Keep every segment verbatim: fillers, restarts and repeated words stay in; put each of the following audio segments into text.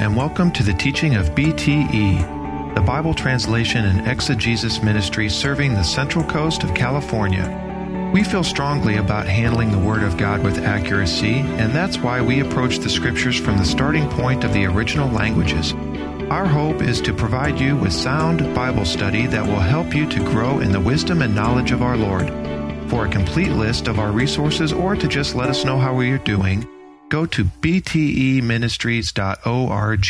and welcome to the teaching of B T E, the Bible Translation and Exegesis Ministry serving the Central Coast of California. We feel strongly about handling the Word of God with accuracy, and that's why we approach the Scriptures from the starting point of the original languages. Our hope is to provide you with sound Bible study that will help you to grow in the wisdom and knowledge of our Lord. For a complete list of our resources or to just let us know how we are doing, go to b t e ministries dot org.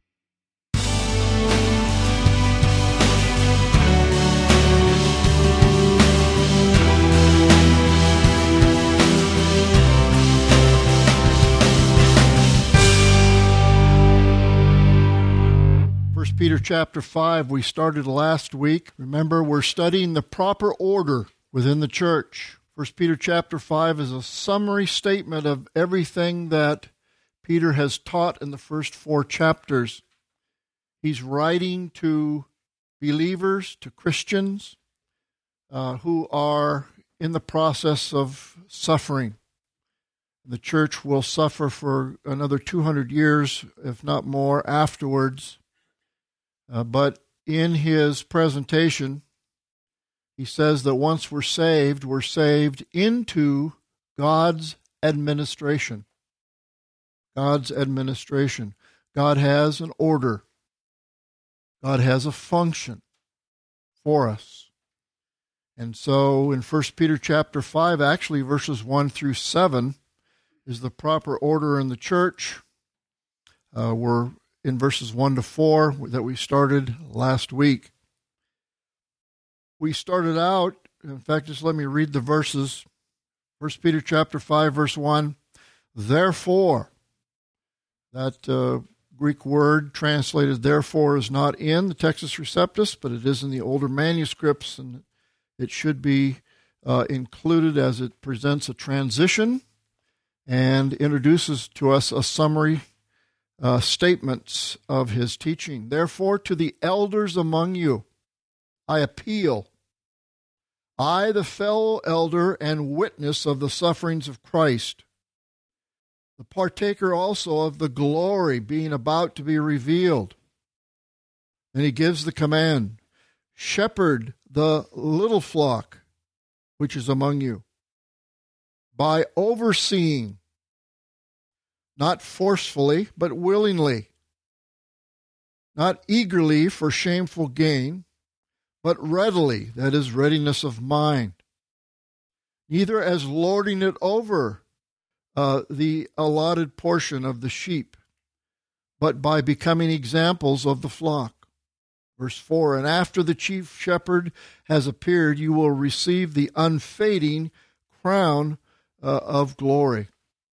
First Peter chapter five, we started last week. Remember, we're studying the proper order within the church. First Peter chapter five is a summary statement of everything that Peter has taught in the first four chapters. He's writing to believers, to Christians uh, who are in the process of suffering. The church will suffer for another two hundred years, if not more, afterwards. Uh, but in his presentation, he says that once we're saved, we're saved into God's administration. God's administration. God has an order. God has a function for us. And so in First Peter chapter five, actually verses one through seven, is the proper order in the church. Uh, we're in verses one to four that we started last week. We started out, in fact, just let me read the verses. First Peter chapter five, verse one, therefore, that uh, Greek word translated therefore is not in the Textus Receptus, but it is in the older manuscripts, and it should be uh, included as it presents a transition and introduces to us a summary Uh, statements of his teaching. Therefore, to the elders among you, I appeal. I, the fellow elder and witness of the sufferings of Christ, the partaker also of the glory being about to be revealed. And he gives the command, shepherd the little flock which is among you, by overseeing, not forcefully, but willingly, not eagerly for shameful gain, but readily, that is, readiness of mind, neither as lording it over uh, the allotted portion of the sheep, but by becoming examples of the flock. Verse four, and after the chief shepherd has appeared, you will receive the unfading crown uh, of glory.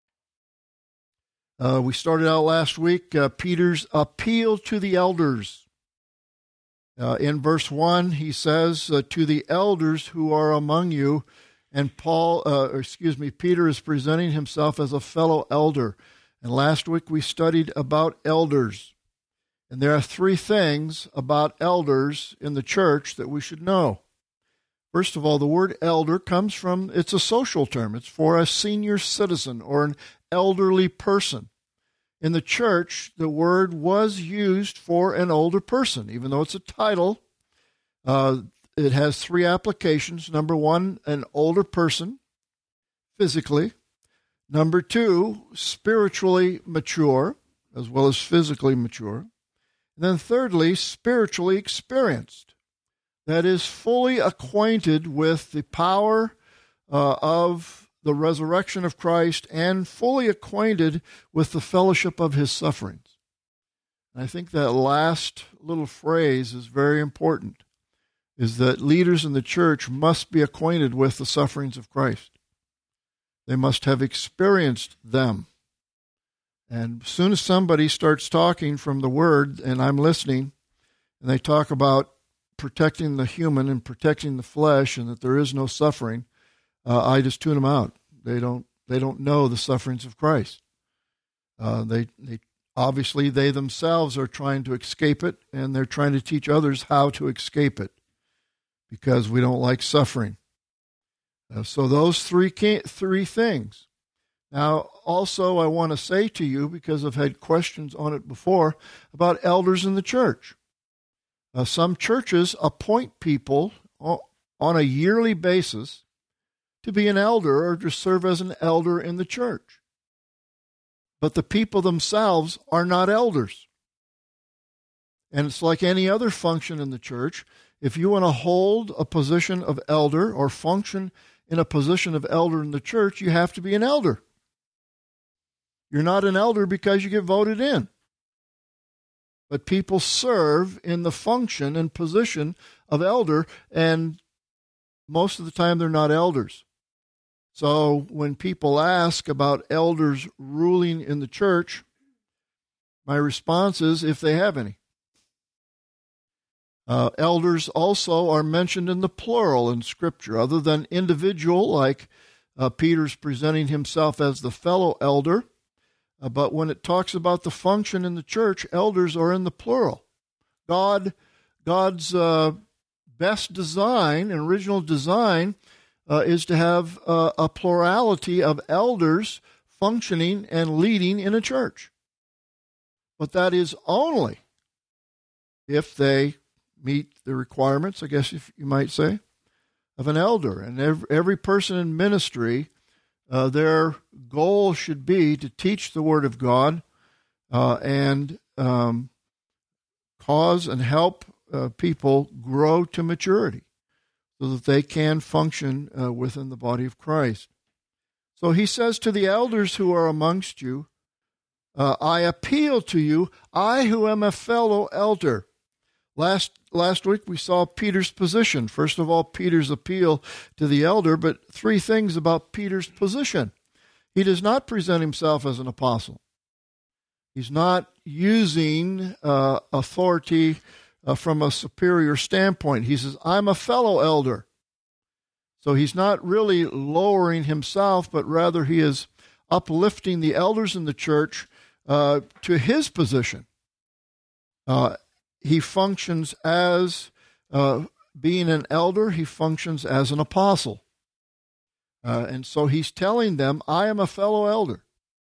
Uh, we started out last week, uh, Peter's appeal to the elders. Uh, in verse one, he says, uh, to the elders who are among you, and Paul, uh, excuse me, Peter is presenting himself as a fellow elder. And last week we studied about elders. And there are three things about elders in the church that we should know. First of all, the word elder comes from, it's a social term. It's for a senior citizen or an elderly person. In the church, the word was used for an older person, even though it's a title. Uh, it has three applications. Number one, an older person, physically. Number two, spiritually mature, as well as physically mature. And then thirdly, spiritually experienced. That is, fully acquainted with the power uh, of the resurrection of Christ and fully acquainted with the fellowship of his sufferings. And I think that last little phrase is very important, is that leaders in the church must be acquainted with the sufferings of Christ. They must have experienced them. And as soon as somebody starts talking from the Word, and I'm listening, and they talk about protecting the human and protecting the flesh and that there is no suffering, uh, I just tune them out. They don't they don't know the sufferings of Christ. Uh, they they obviously they themselves are trying to escape it, and they're trying to teach others how to escape it because we don't like suffering. Uh, so those three three things: Now, also, I want to say to you, because I've had questions on it before, about elders in the church. Uh, some churches appoint people on a yearly basis to be an elder or to serve as an elder in the church. But the people themselves are not elders. And it's like any other function in the church. If you want to hold a position of elder or function in a position of elder in the church, you have to be an elder. You're not an elder because you get voted in. But people serve in the function and position of elder, and most of the time they're not elders. So when people ask about elders ruling in the church, my response is if they have any. Uh, elders also are mentioned in the plural in Scripture, other than individual, like uh, Peter's presenting himself as the fellow elder. Uh, but when it talks about the function in the church, elders are in the plural. God, God's uh, best design and original design uh, is to have uh, a plurality of elders functioning and leading in a church. But that is only if they meet the requirements, I guess if you might say, of an elder. And every, every person in ministry, Uh, their goal should be to teach the Word of God uh, and um, cause and help uh, people grow to maturity so that they can function uh, within the body of Christ. So he says to the elders who are amongst you, uh, I appeal to you, I who am a fellow elder. Last last week we saw Peter's position. First of all, Peter's appeal to the elder, but three things about Peter's position. He does not present himself as an apostle. He's not using uh, authority uh, from a superior standpoint. He says, I'm a fellow elder. So he's not really lowering himself, but rather he is uplifting the elders in the church uh, to his position. Uh He functions as, uh, being an elder, he functions as an apostle. Uh, and so he's telling them, I am a fellow elder.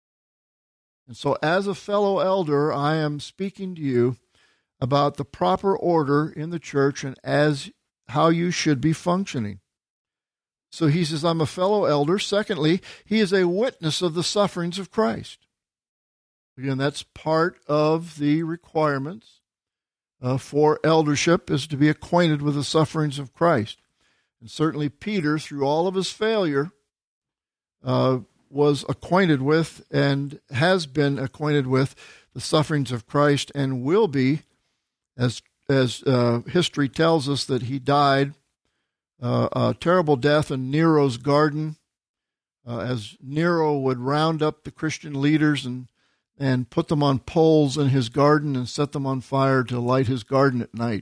And so as a fellow elder, I am speaking to you about the proper order in the church and as how you should be functioning. So he says, I'm a fellow elder. Secondly, he is a witness of the sufferings of Christ. Again, that's part of the requirements Uh, for eldership is to be acquainted with the sufferings of Christ. And certainly Peter, through all of his failure, uh, was acquainted with and has been acquainted with the sufferings of Christ and will be, as as uh, history tells us, that he died uh, a terrible death in Nero's garden, uh, as Nero would round up the Christian leaders and and put them on poles in his garden and set them on fire to light his garden at night.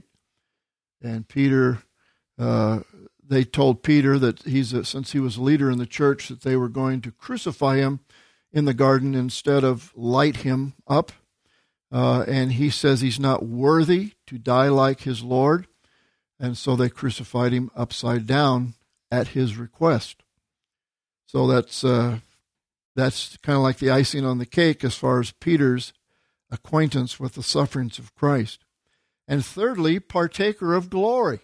And Peter, uh, they told Peter that he's a, since he was a leader in the church, that they were going to crucify him in the garden instead of light him up. Uh, and he says he's not worthy to die like his Lord. And so they crucified him upside down at his request. So that's... Uh, That's kind of like the icing on the cake as far as Peter's acquaintance with the sufferings of Christ. And thirdly, partaker of glory.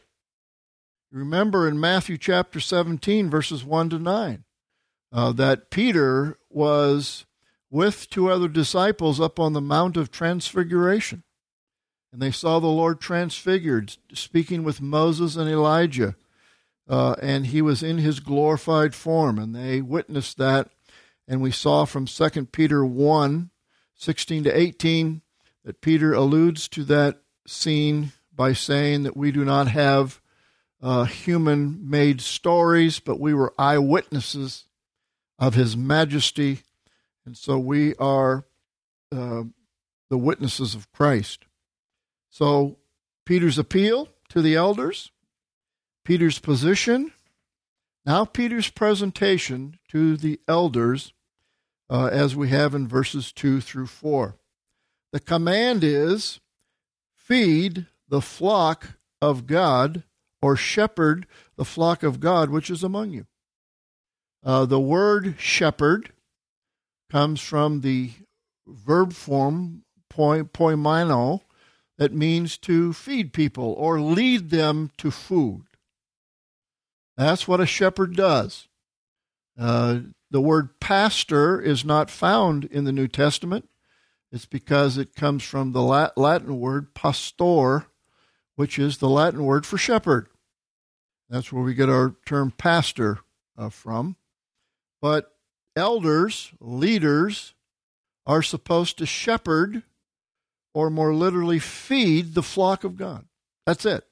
Remember in Matthew chapter seventeen, verses one to nine, uh, that Peter was with two other disciples up on the Mount of Transfiguration. And they saw the Lord transfigured, speaking with Moses and Elijah. Uh, and he was in his glorified form, and they witnessed that. And we saw from Second Peter one, sixteen to eighteen, that Peter alludes to that scene by saying that we do not have uh, human-made stories, but we were eyewitnesses of his majesty, and so we are uh, the witnesses of Christ. So Peter's appeal to the elders, Peter's position, now Peter's presentation to the elders, uh, as we have in verses two through four. The command is, feed the flock of God, or shepherd the flock of God which is among you. Uh, the word shepherd comes from the verb form poi, poimino, that means to feed people or lead them to food. That's what a shepherd does. Uh, the word pastor is not found in the New Testament. It's because it comes from the Latin word pastor, which is the Latin word for shepherd. That's where we get our term pastor uh, from. But elders, leaders, are supposed to shepherd, or more literally feed, the flock of God. That's it.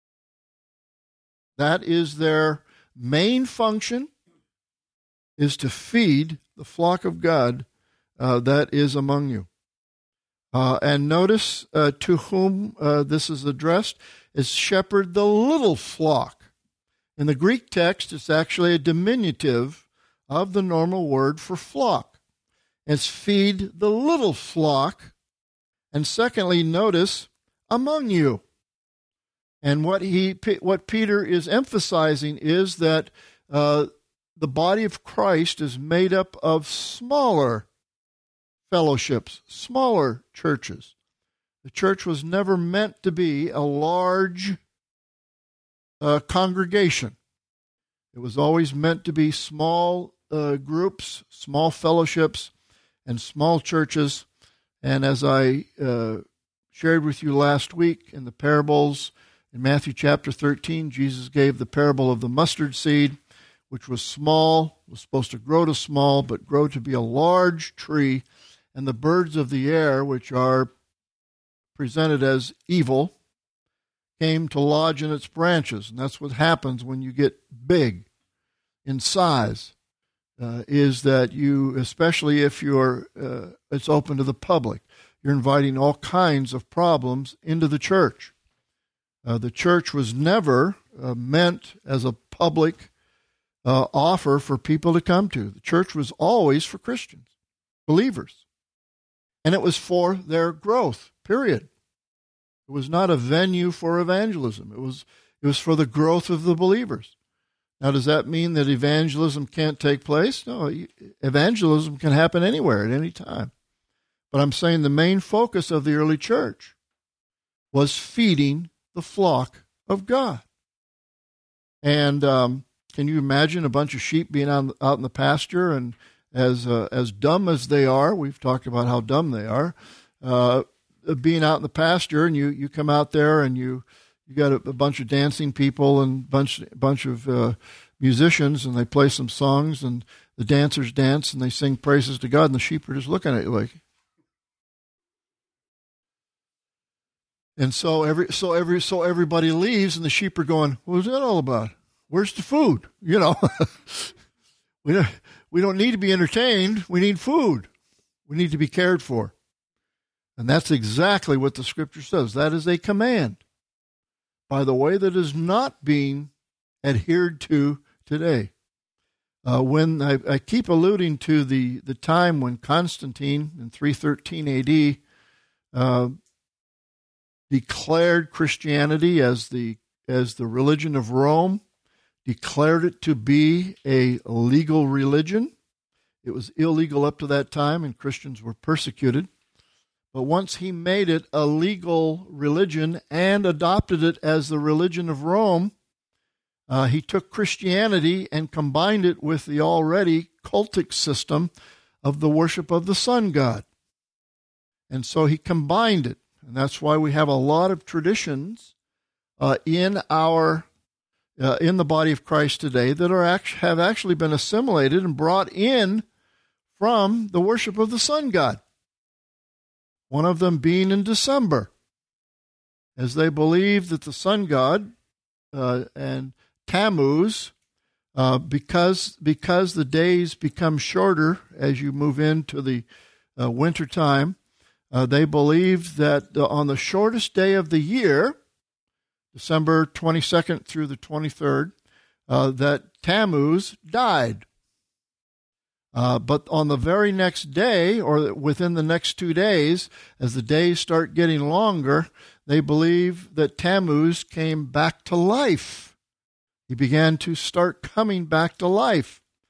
That is their main function, is to feed the flock of God uh, that is among you. Uh, and notice uh, to whom uh, this is addressed is shepherd the little flock. In the Greek text, it's actually a diminutive of the normal word for flock. It's feed the little flock. And secondly, notice among you. And what he, what Peter is emphasizing is that uh, the body of Christ is made up of smaller fellowships, smaller churches. The church was never meant to be a large uh, congregation. It was always meant to be small uh, groups, small fellowships, and small churches. And as I uh, shared with you last week in the parables, in Matthew chapter thirteen, Jesus gave the parable of the mustard seed, which was small, was supposed to grow to small, but grow to be a large tree. And the birds of the air, which are presented as evil, came to lodge in its branches. And that's what happens when you get big in size, uh, is that you, especially if you're, uh, it's open to the public, you're inviting all kinds of problems into the church. Uh, the church was never uh, meant as a public uh, offer for people to come to. The church was always for Christians, believers. And it was for their growth, period. It was not a venue for evangelism. It was, it was for the growth of the believers. Now, does that mean that evangelism can't take place? No, evangelism can happen anywhere at any time. But I'm saying the main focus of the early church was feeding the flock of God. And um, can you imagine a bunch of sheep being out, out in the pasture, and as uh, as dumb as they are, we've talked about how dumb they are, uh, being out in the pasture, and you, you come out there and you you got a, a bunch of dancing people and bunch bunch of uh, musicians, and they play some songs, and the dancers dance and they sing praises to God, and the sheep are just looking at you like. And so every so every so everybody leaves, and the sheep are going, "What was that all about? Where's the food?" You know, we don't we don't need to be entertained. We need food. We need to be cared for, and that's exactly what the Scripture says. That is a command. By the way, that is not being adhered to today. Uh, when I, I keep alluding to the the time when Constantine in three thirteen A D Uh, declared Christianity as the as the religion of Rome, declared it to be a legal religion. It was illegal up to that time, and Christians were persecuted. But once he made it a legal religion and adopted it as the religion of Rome, uh, he took Christianity and combined it with the already cultic system of the worship of the sun god. And so he combined it. And that's why we have a lot of traditions uh, in our uh, in the body of Christ today that are act- have actually been assimilated and brought in from the worship of the sun god. One of them being in December, as they believe that the sun god uh, and Tammuz, uh, because because the days become shorter as you move into the uh, winter time. Uh, they believed that uh, on the shortest day of the year, December twenty-second through the twenty-third, uh, that Tammuz died. Uh, but on the very next day, or within the next two days, as the days start getting longer, they believe that Tammuz came back to life. He began to start coming back to life.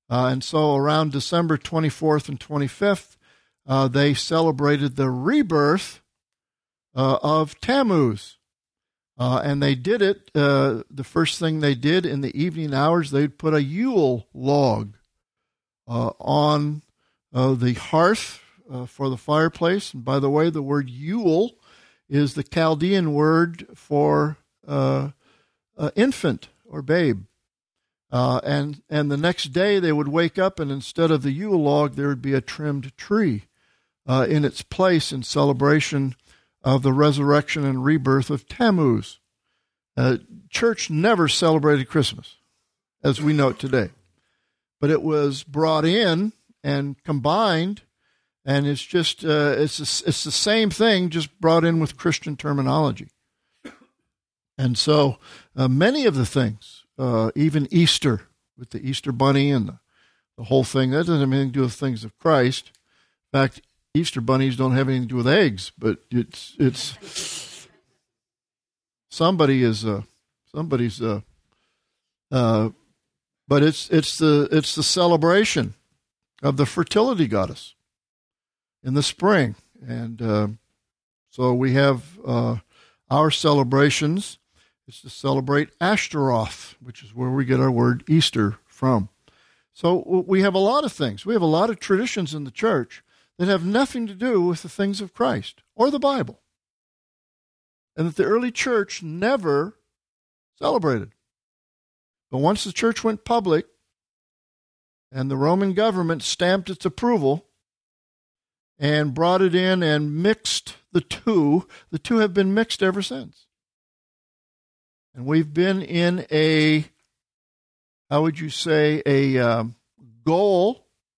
Uh, and so around December twenty-fourth and twenty-fifth, uh, they celebrated the rebirth uh, of Tammuz. Uh, and they did it, uh, the first thing they did in the evening hours, they'd put a Yule log uh, on uh, the hearth uh, for the fireplace. And by the way, the word Yule is the Chaldean word for uh, uh, infant or babe. Uh, and, and the next day they would wake up, and instead of the Yule log, there would be a trimmed tree uh, in its place in celebration of the resurrection and rebirth of Tammuz. Uh, church never celebrated Christmas, as we know it today. But it was brought in and combined, and it's just uh, it's a, it's the same thing, just brought in with Christian terminology. And so uh, many of the things, uh, even Easter with the Easter bunny and the, the whole thing, that doesn't have anything to do with things of Christ. In fact, Easter bunnies don't have anything to do with eggs, but it's it's somebody is uh, somebody's uh, uh, but it's it's the it's the celebration of the fertility goddess in the spring, and uh, so we have uh, our celebrations. It's to celebrate Ashtaroth, which is where we get our word Easter from. So we have a lot of things. We have a lot of traditions in the church that have nothing to do with the things of Christ or the Bible, and that the early church never celebrated. But once the church went public and the Roman government stamped its approval and brought it in and mixed the two, the two have been mixed ever since. And we've been in a, how would you say, a um, goal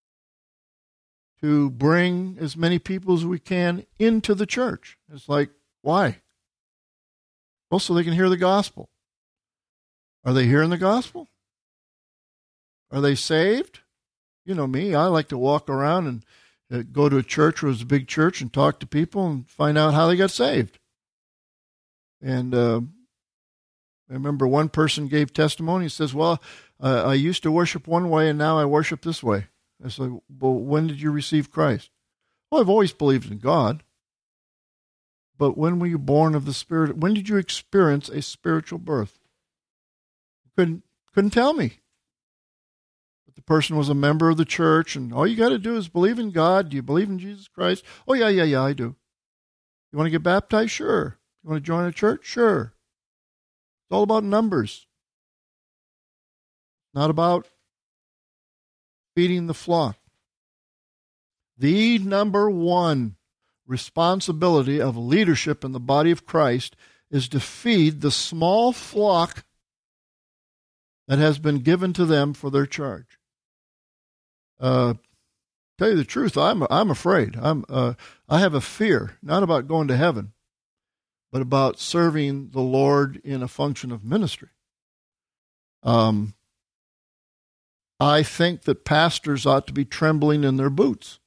to bring as many people as we can into the church. It's like, why? Well, so they can hear the gospel. Are they hearing the gospel? Are they saved? You know me, I like to walk around and uh, go to a church where it's a big church and talk to people and find out how they got saved. And uh, I remember one person gave testimony. He says, well, uh, I used to worship one way and now I worship this way. I said, well, when did you receive Christ? Well, I've always believed in God. But when were you born of the Spirit? When did you experience a spiritual birth? Couldn't couldn't tell me. But the person was a member of the church, and all you got to do is believe in God. Do you believe in Jesus Christ? Oh, yeah, yeah, yeah, I do. You want to get baptized? Sure. You want to join a church? Sure. It's all about numbers. Not about feeding the flock. The number one responsibility of leadership in the body of Christ is to feed the small flock that has been given to them for their charge. Uh, tell you the truth, I'm I'm afraid. I'm uh, I have a fear, not about going to heaven, but about serving the Lord in a function of ministry. Um, I think that pastors ought to be trembling in their boots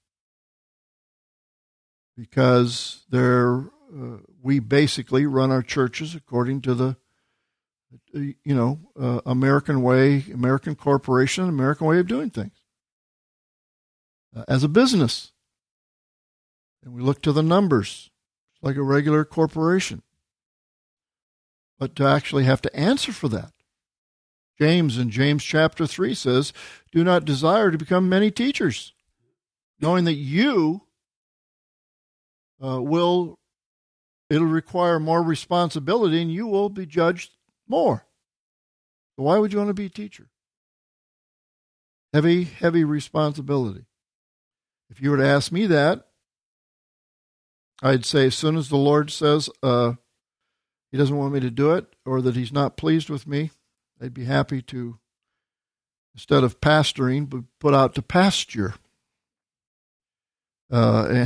because they're, uh, we basically run our churches according to the, you know, uh, American way, American corporation, American way of doing things uh, as a business. And we look to the numbers like a regular corporation. But to actually have to answer for that, James in James chapter three says, do not desire to become many teachers, knowing that you uh, will, it'll require more responsibility and you will be judged more. So why would you want to be a teacher? Heavy, heavy responsibility. If you were to ask me that, I'd say as soon as the Lord says uh, he doesn't want me to do it or that he's not pleased with me, I'd be happy to, instead of pastoring, but put out to pasture. Uh,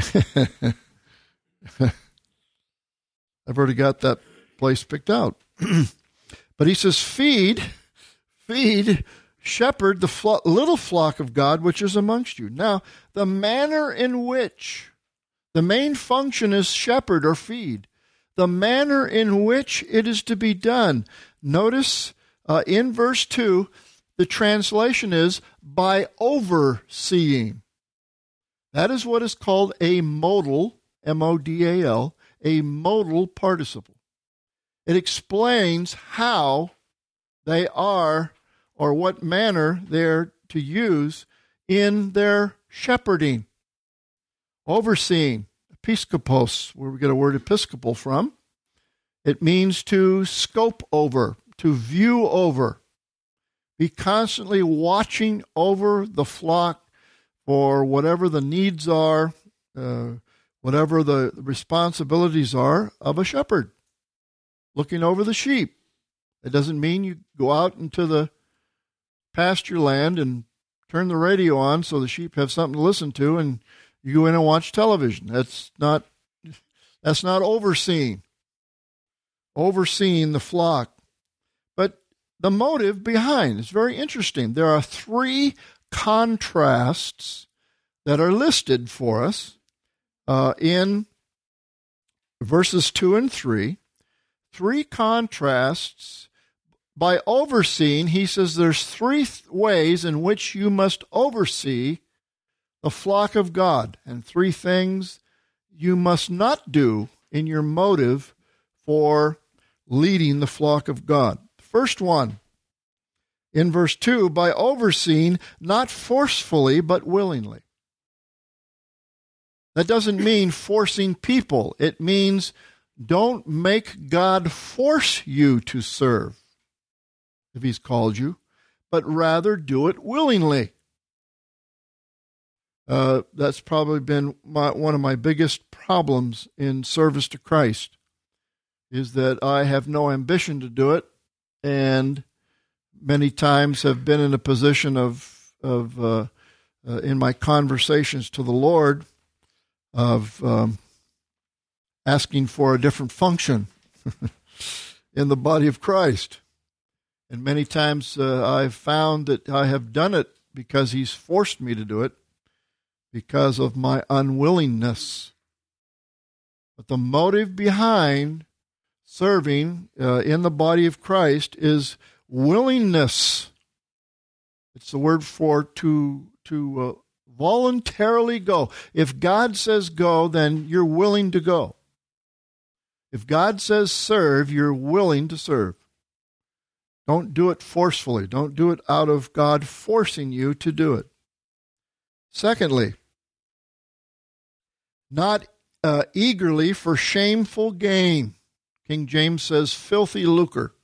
I've already got that place picked out. But he says, feed, feed, shepherd the flo- little flock of God which is amongst you. Now, the manner in which, the main function is shepherd or feed. The manner in which it is to be done. Notice uh, in verse two, the translation is by overseeing. That is what is called a modal, M O D A L, a modal participle. It explains how they are or what manner they're to use in their shepherding. Overseeing, episkopos, where we get a word episcopal from. It means to scope over, to view over, be constantly watching over the flock for whatever the needs are, uh, whatever the responsibilities are of a shepherd, looking over the sheep. It doesn't mean you go out into the pasture land and turn the radio on so the sheep have something to listen to and you go in and watch television. That's not, that's not overseeing. Overseeing the flock. But the motive behind is very interesting. There are three contrasts that are listed for us uh, in verses two and three. Three contrasts. By overseeing, he says there's three th- ways in which you must oversee the flock of God, and three things you must not do in your motive for leading the flock of God. First one, in verse two, by overseeing, not forcefully, but willingly. That doesn't mean forcing people. It means don't make God force you to serve, if he's called you, but rather do it willingly. Uh, that's probably been my, one of my biggest problems in service to Christ, is that I have no ambition to do it, and many times have been in a position of, of uh, uh, in my conversations to the Lord, of um, asking for a different function in the body of Christ. And many times uh, I've found that I have done it because he's forced me to do it, because of my unwillingness. But the motive behind serving uh, in the body of Christ is willingness. It's the word for to, to uh, voluntarily go. If God says go, then you're willing to go. If God says serve, you're willing to serve. Don't do it forcefully. Don't do it out of God forcing you to do it. Secondly, not uh, eagerly for shameful gain. King James says filthy lucre.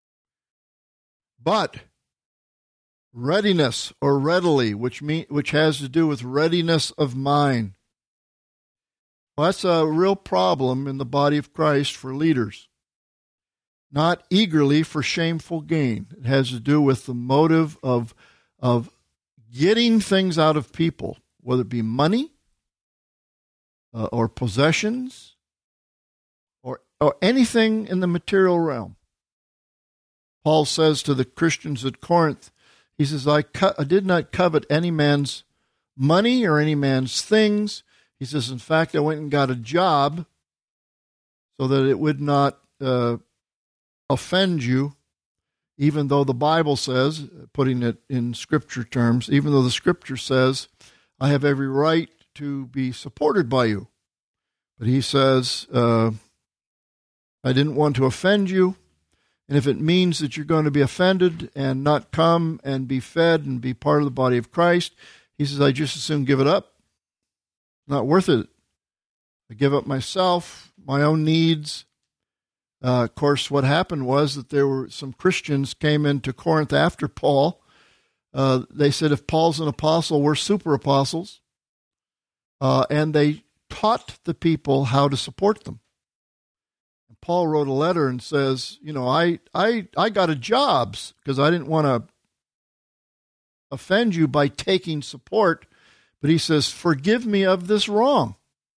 But readiness or readily, which mean, which has to do with readiness of mind. Well, that's a real problem in the body of Christ for leaders. Not eagerly for shameful gain. It has to do with the motive of, of getting things out of people, whether it be money uh, or possessions or, or anything in the material realm. Paul says to the Christians at Corinth, he says, I, co- I did not covet any man's money or any man's things. He says, in fact, I went and got a job so that it would not uh, offend you, even though the Bible says, putting it in Scripture terms, even though the Scripture says, I have every right to be supported by you. But he says, uh, I didn't want to offend you, and if it means that you're going to be offended and not come and be fed and be part of the body of Christ, he says, I just as soon give it up. Not worth it. I give up myself, my own needs. Uh, of course, what happened was that there were some Christians came into Corinth after Paul. Uh, they said, if Paul's an apostle, we're super apostles. Uh, and they taught the people how to support them. And Paul wrote a letter and says, you know, I, I, I got a job because I didn't want to offend you by taking support. But he says, forgive me of this wrong.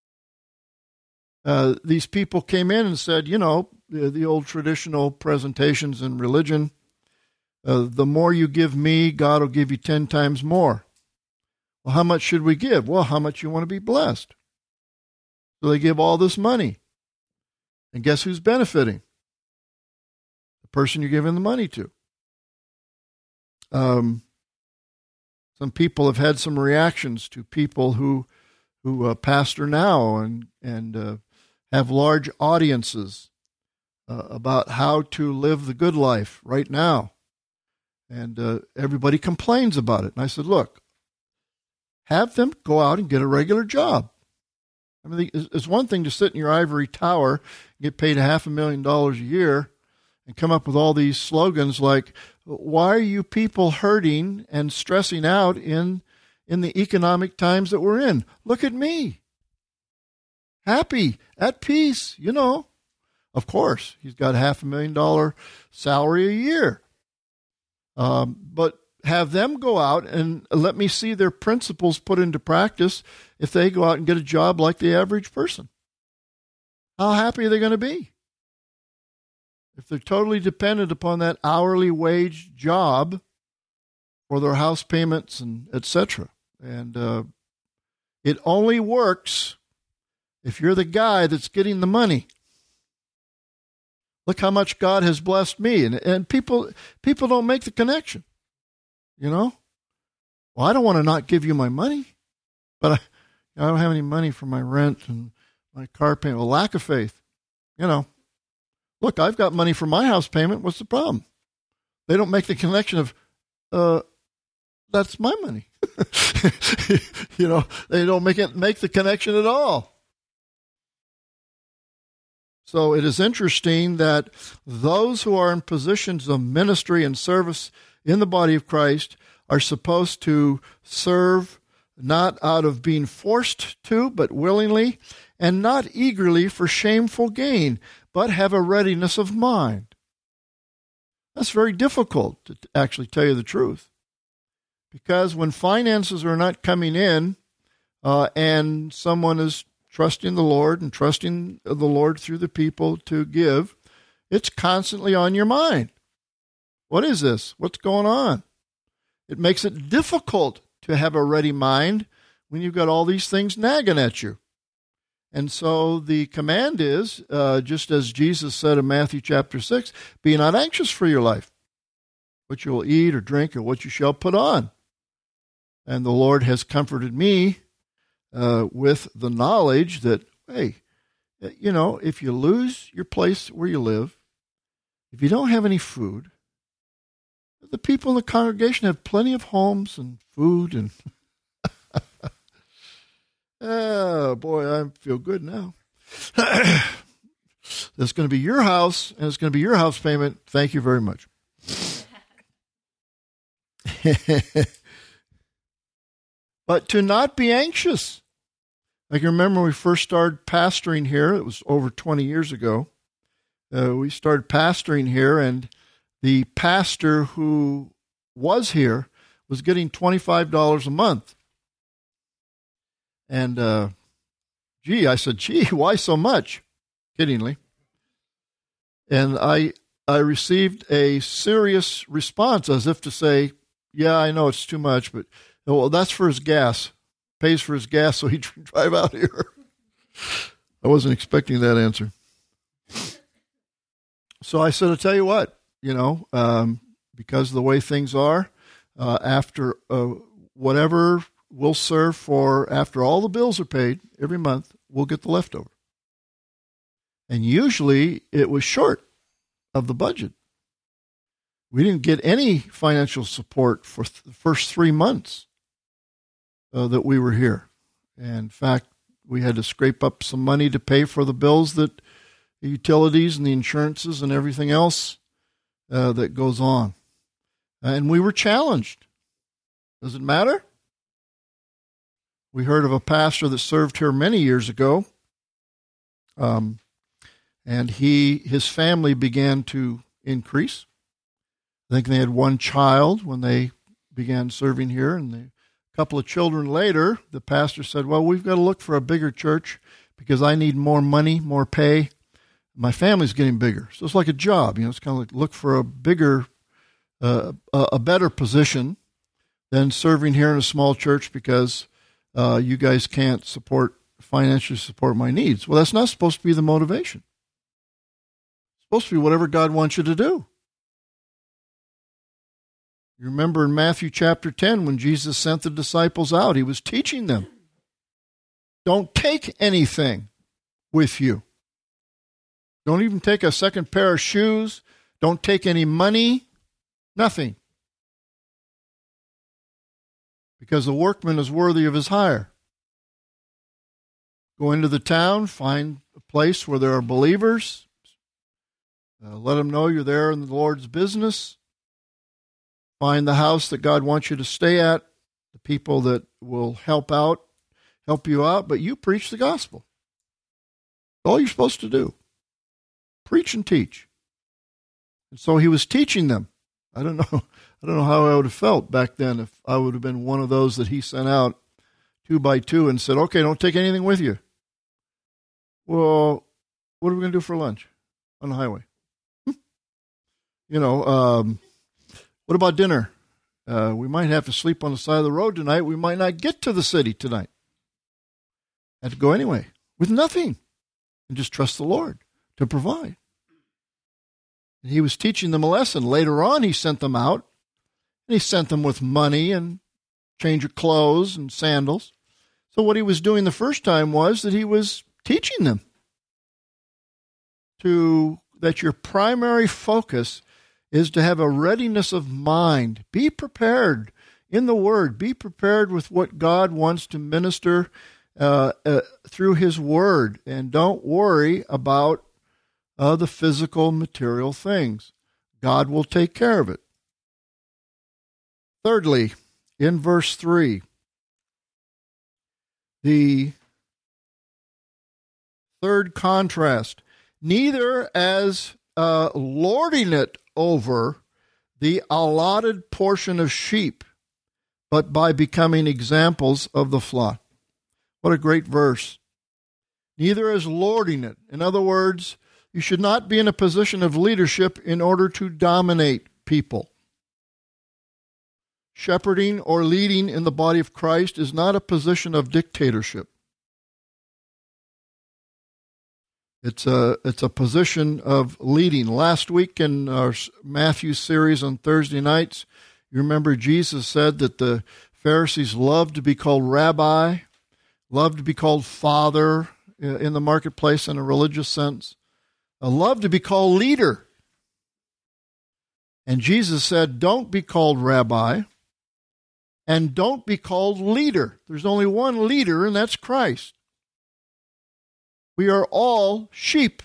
Uh, these people came in and said, you know, the, the old traditional presentations in religion, uh, the more you give me, God will give you ten times more. Well, how much should we give? Well, how much you want to be blessed? So they give all this money. And guess who's benefiting? The person you're giving the money to. Um, some people have had some reactions to people who who uh, pastor now and and uh, have large audiences uh, about how to live the good life right now, and uh, everybody complains about it. And I said, look, have them go out and get a regular job. I mean, it's one thing to sit in your ivory tower, get paid a half a million dollars a year, and come up with all these slogans like, why are you people hurting and stressing out in in the economic times that we're in? Look at me. Happy, at peace, you know. Of course, he's got a half a million dollar salary a year. Um, but have them go out and let me see their principles put into practice if they go out and get a job like the average person. How happy are they going to be? If they're totally dependent upon that hourly wage job for their house payments and et cetera. And uh, it only works if you're the guy that's getting the money. Look how much God has blessed me. And, and people people don't make the connection. You know? Well, I don't want to not give you my money, but I, I don't have any money for my rent and my car payment. Well, lack of faith. You know, look, I've got money for my house payment. What's the problem? They don't make the connection of, uh, that's my money. You know, they don't make it make the connection at all. So it is interesting that those who are in positions of ministry and service in the body of Christ are supposed to serve not out of being forced to, but willingly, and not eagerly for shameful gain, but have a readiness of mind. That's very difficult, to actually tell you the truth. Because when finances are not coming in, uh, and someone is trusting the Lord and trusting the Lord through the people to give, it's constantly on your mind. What is this? What's going on? It makes it difficult to have a ready mind when you've got all these things nagging at you. And so the command is, uh, just as Jesus said in Matthew chapter six, be not anxious for your life, what you will eat or drink or what you shall put on. And the Lord has comforted me uh, with the knowledge that, hey, you know, if you lose your place where you live, if you don't have any food, the people in the congregation have plenty of homes and food and oh, boy, I feel good now. That's going to be your house, and it's going to be your house payment. Thank you very much. But to not be anxious. I can remember when we first started pastoring here. It was over twenty years ago. Uh, we started pastoring here, and the pastor who was here was getting twenty-five dollars a month. And, uh, gee, I said, gee, why so much? Kiddingly. And I I received a serious response as if to say, yeah, I know it's too much, but well, that's for his gas. Pays for his gas so he can drive out here. I wasn't expecting that answer. So I said, I'll tell you what, you know, um, because of the way things are, uh, after uh, whatever we'll serve for, after all the bills are paid every month, we'll get the leftover. And usually it was short of the budget. We didn't get any financial support for th- the first three months uh, that we were here. And in fact, we had to scrape up some money to pay for the bills, that the utilities and the insurances and everything else uh, that goes on. And we were challenged. Does it matter? We heard of a pastor that served here many years ago, um, and he his family began to increase. I think they had one child when they began serving here, and they, a couple of children later, the pastor said, well, we've got to look for a bigger church because I need more money, more pay. My family's getting bigger. So it's like a job. You know, it's kind of like look for a bigger, uh, a, a better position than serving here in a small church because uh, you guys can't support, financially support my needs. Well, that's not supposed to be the motivation. It's supposed to be whatever God wants you to do. You remember in Matthew chapter ten when Jesus sent the disciples out, he was teaching them. Don't take anything with you. Don't even take a second pair of shoes. Don't take any money. Nothing. Because the workman is worthy of his hire. Go into the town, find a place where there are believers. Uh, let them know you're there in the Lord's business. Find the house that God wants you to stay at, the people that will help out, help you out, but you preach the gospel. All you're supposed to do. Preach and teach. And so he was teaching them. I don't know. I don't know how I would have felt back then if I would have been one of those that he sent out two by two and said, okay, don't take anything with you. Well, what are we going to do for lunch on the highway? you know, um, what about dinner? Uh, we might have to sleep on the side of the road tonight. We might not get to the city tonight. Had to go anyway with nothing and just trust the Lord to provide. And he was teaching them a lesson. Later on, he sent them out, and he sent them with money and change of clothes and sandals. So what he was doing the first time was that he was teaching them to that your primary focus is to have a readiness of mind. Be prepared in the Word. Be prepared with what God wants to minister uh, uh, through His Word. And don't worry about uh, the physical, material things. God will take care of it. Thirdly, in verse three, the third contrast, neither as uh, lording it over the allotted portion of sheep, but by becoming examples of the flock. What a great verse. Neither as lording it. In other words, you should not be in a position of leadership in order to dominate people. Shepherding or leading in the body of Christ is not a position of dictatorship. It's a, it's a position of leading. Last week in our Matthew series on Thursday nights, you remember Jesus said that the Pharisees loved to be called rabbi, loved to be called father in the marketplace in a religious sense, loved to be called leader. And Jesus said, don't be called rabbi, and don't be called leader. There's only one leader, and that's Christ. We are all sheep.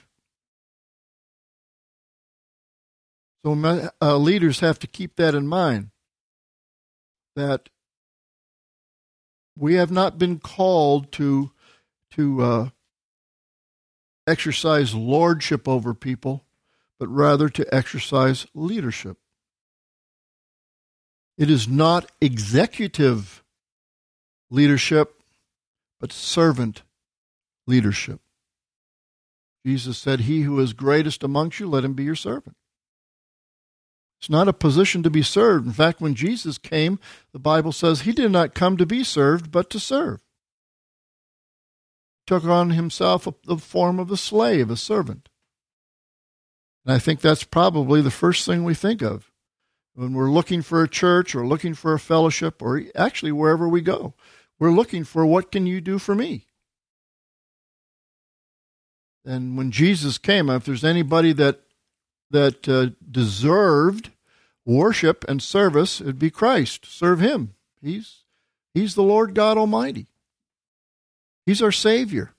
So uh, leaders have to keep that in mind, that we have not been called to, to uh, exercise lordship over people, but rather to exercise leadership. It is not executive leadership, but servant leadership. Jesus said, he who is greatest amongst you, let him be your servant. It's not a position to be served. In fact, when Jesus came, the Bible says he did not come to be served, but to serve. He took on himself the form of a slave, a servant. And I think that's probably the first thing we think of when we're looking for a church or looking for a fellowship or actually wherever we go. We're looking for, what can you do for me? And when Jesus came, if there's anybody that that uh, deserved worship and service, it'd be Christ. Serve him. He's he's the Lord God Almighty. He's our Savior.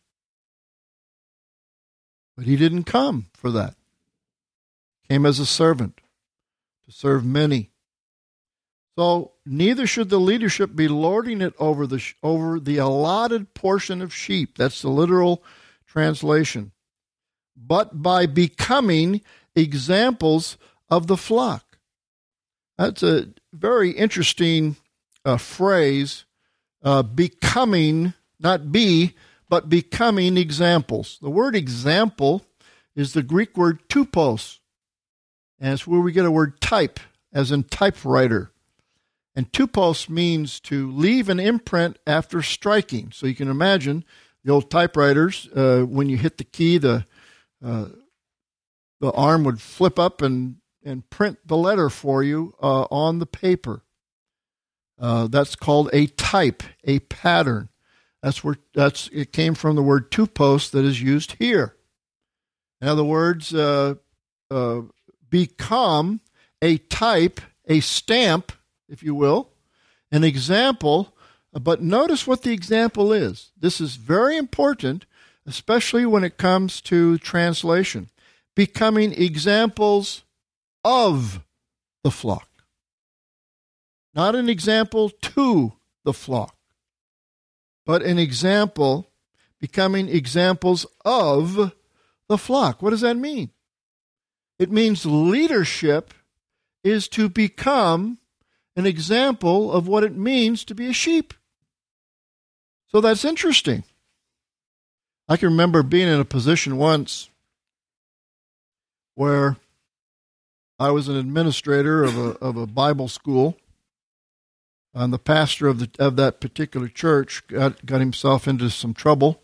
But he didn't come for that. He came as a servant to serve many. So neither should the leadership be lording it over the over the allotted portion of sheep. That's the literal translation. But by becoming examples of the flock. That's a very interesting uh, phrase, uh, becoming, not be, but becoming examples. The word example is the Greek word tupos, and it's where we get a word type, as in typewriter. And tupos means to leave an imprint after striking. So you can imagine the old typewriters, uh, when you hit the key, the uh, the arm would flip up and and print the letter for you uh, on the paper. Uh, that's called a type, a pattern. That's where that's it came from the word tupos that is used here. In other words, uh, uh, become a type, a stamp, if you will, an example. But notice what the example is. This is very important, especially when it comes to translation. Becoming examples of the flock. Not an example to the flock, but an example, becoming examples of the flock. What does that mean? It means leadership is to become an example of what it means to be a sheep. So that's interesting. I can remember being in a position once where I was an administrator of a of a Bible school, and the pastor of the of that particular church got, got himself into some trouble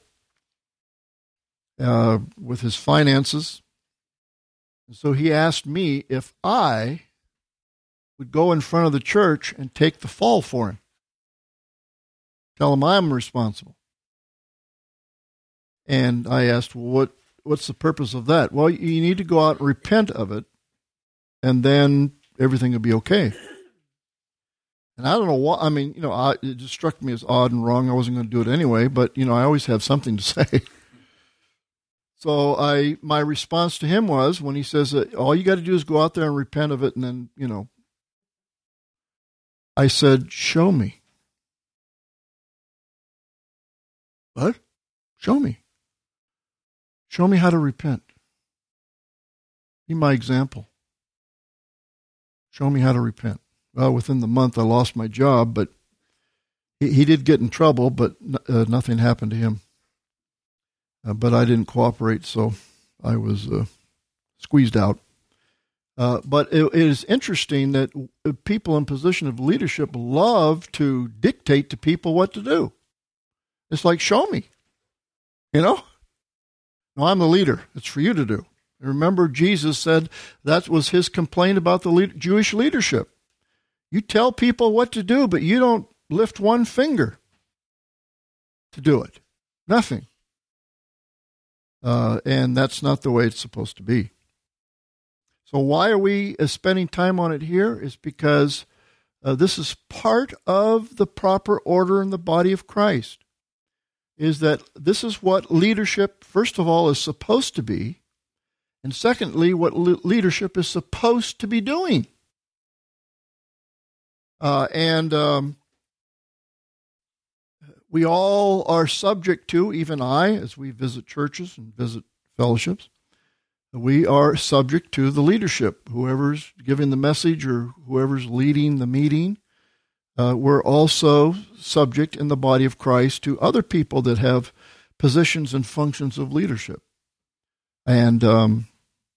uh, with his finances. And so he asked me if I would go in front of the church and take the fall for him. Tell him I'm responsible. And I asked, well, what what's the purpose of that? Well, you need to go out and repent of it, and then everything will be okay. And I don't know what, I mean, you know, I, it just struck me as odd and wrong. I wasn't going to do it anyway, but, you know, I always have something to say. So I, my response to him was, when he says, that all you got to do is go out there and repent of it, and then, you know, I said, show me. What? Show me. Show me how to repent. Be my example. Show me how to repent. Well, within the month, I lost my job, but he, he did get in trouble, but uh, nothing happened to him. Uh, but I didn't cooperate, so I was uh, squeezed out. Uh, but it, it is interesting that people in position of leadership love to dictate to people what to do. It's like, show me, you know? No, I'm the leader. It's for you to do. Remember, Jesus said that was his complaint about the lead- Jewish leadership. You tell people what to do, but you don't lift one finger to do it. Nothing. Uh, and that's not the way it's supposed to be. So why are we uh, spending time on it here? Is because uh, this is part of the proper order in the body of Christ. Is that this is what leadership, first of all, is supposed to be, and secondly, what le- leadership is supposed to be doing. Uh, and um, we all are subject to, even I, as we visit churches and visit fellowships, we are subject to the leadership. Whoever's giving the message or whoever's leading the meeting, uh, we're also subject in the body of Christ to other people that have positions and functions of leadership. And um,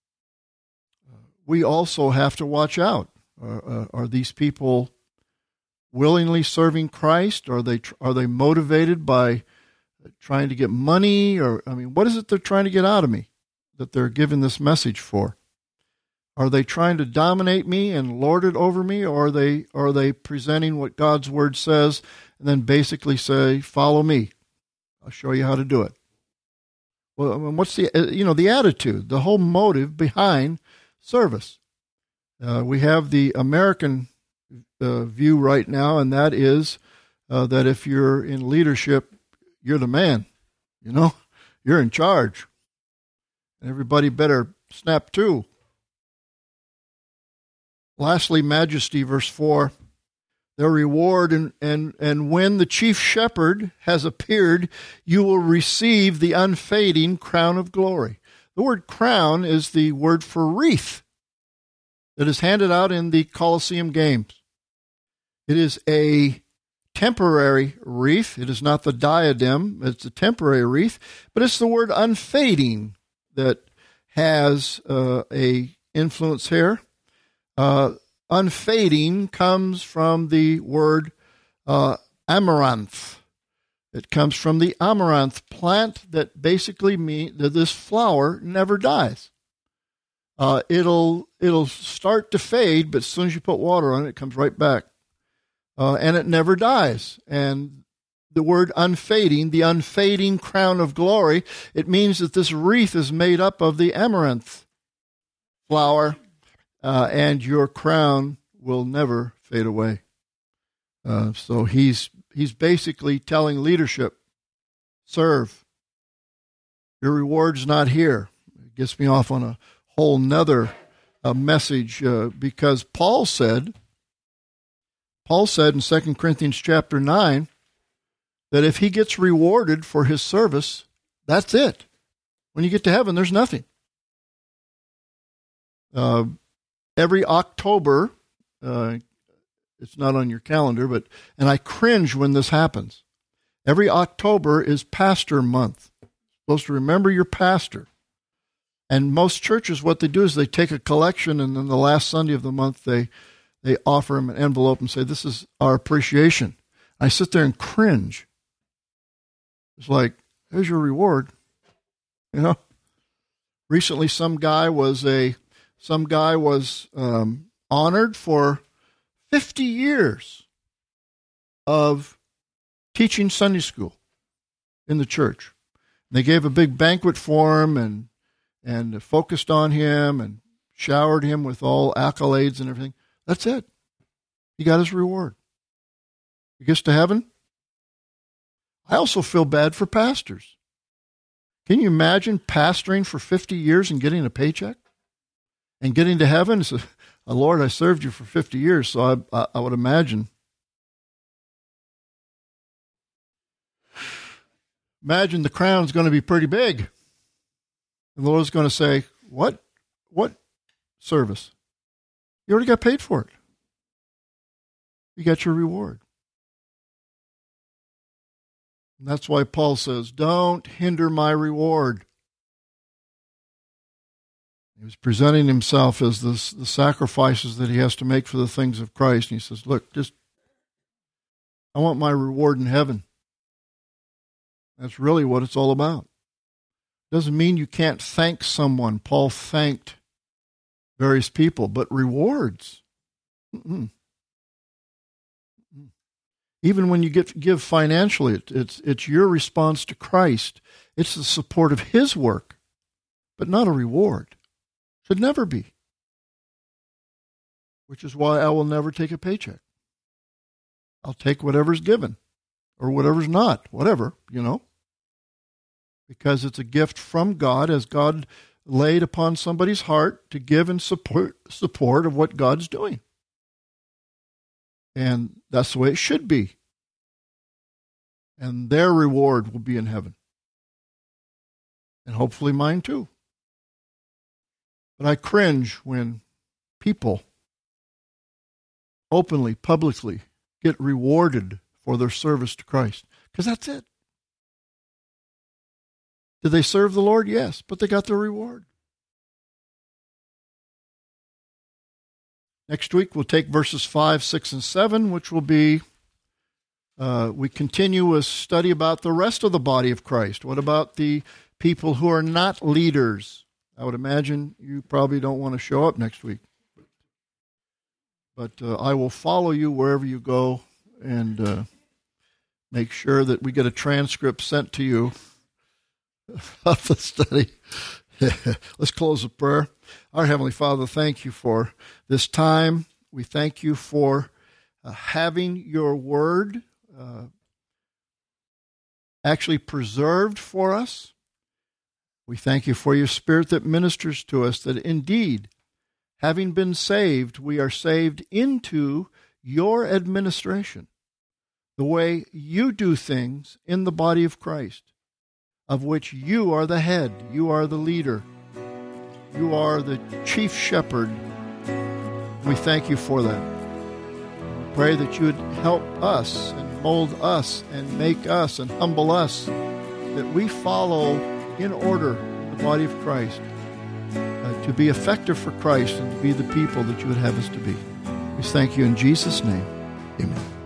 we also have to watch out. Uh, uh, are these people willingly serving Christ? Are they are they motivated by trying to get money? Or I mean, what is it they're trying to get out of me that they're giving this message for? Are they trying to dominate me and lord it over me, or are they are they presenting what God's word says and then basically say, "Follow me. I'll show you how to do it"? Well, I mean, what's the you know the attitude, the whole motive behind service? Uh, we have the American uh, view right now, and that is uh, that if you're in leadership, you're the man. You know, you're in charge. Everybody better snap to. Lastly, majesty, verse four, their reward, and, and, and when the chief shepherd has appeared, you will receive the unfading crown of glory. The word crown is the word for wreath that is handed out in the Colosseum Games. It is a temporary wreath. It is not the diadem. It's a temporary wreath, but it's the word unfading that has uh, a influence here. Uh, unfading comes from the word uh, amaranth. It comes from the amaranth plant that basically means that this flower never dies. uh, it'll it'll start to fade, but as soon as you put water on it, it comes right back. Uh, and it never dies. And the word unfading, the unfading crown of glory, it means that this wreath is made up of the amaranth flower, uh, and your crown will never fade away. Uh, so he's he's basically telling leadership, serve. Your reward's not here. It gets me off on a whole nother uh, message uh, because Paul said, Paul said in Second Corinthians chapter nine, that if he gets rewarded for his service, that's it. When you get to heaven, there's nothing. Uh, every October, uh, it's not on your calendar, but and I cringe when this happens. Every October is Pastor Month. You're supposed to remember your pastor. And most churches, what they do is they take a collection, and then the last Sunday of the month, they they offer him an envelope and say, "This is our appreciation." I sit there and cringe. It's like, here's your reward. You know? Recently, some guy was a some guy was um, honored for fifty years of teaching Sunday school in the church. They gave a big banquet for him and and focused on him and showered him with all accolades and everything. That's it. He got his reward. He gets to heaven. I also feel bad for pastors. Can you imagine pastoring for fifty years and getting a paycheck? And getting to heaven and say, oh, Lord, I served you for fifty years, so I, I, I would imagine. Imagine the crown's going to be pretty big. And the Lord's going to say, what? What service? You already got paid for it. You got your reward. And that's why Paul says, don't hinder my reward. He was presenting himself as this, the sacrifices that he has to make for the things of Christ. And he says, look, just, I want my reward in heaven. That's really what it's all about. Doesn't mean you can't thank someone. Paul thanked various people, but rewards. Mm-mm. Even when you get give financially, it, it's it's your response to Christ. It's the support of His work, but not a reward. Should never be. Which is why I will never take a paycheck. I'll take whatever's given, or whatever's not, whatever, you know. Because it's a gift from God, as God laid upon somebody's heart to give and support support of what God's doing. And that's the way it should be. And their reward will be in heaven. And hopefully mine too. But I cringe when people openly, publicly get rewarded for their service to Christ. Because that's it. Did they serve the Lord? Yes, but they got their reward. Next week, we'll take verses five, six, and seven, which will be, uh, we continue a study about the rest of the body of Christ. What about the people who are not leaders? I would imagine you probably don't want to show up next week. But uh, I will follow you wherever you go and uh, make sure that we get a transcript sent to you of the study. Let's close with prayer. Our Heavenly Father, thank you for this time. We thank you for uh, having your word uh, actually preserved for us. We thank you for your Spirit that ministers to us, that indeed, having been saved, we are saved into your administration, the way you do things in the body of Christ, of which you are the head, you are the leader, you are the chief shepherd. We thank you for that. We pray that you would help us and mold us and make us and humble us, that we follow in order the body of Christ, uh, to be effective for Christ and to be the people that you would have us to be. We thank you in Jesus' name. Amen.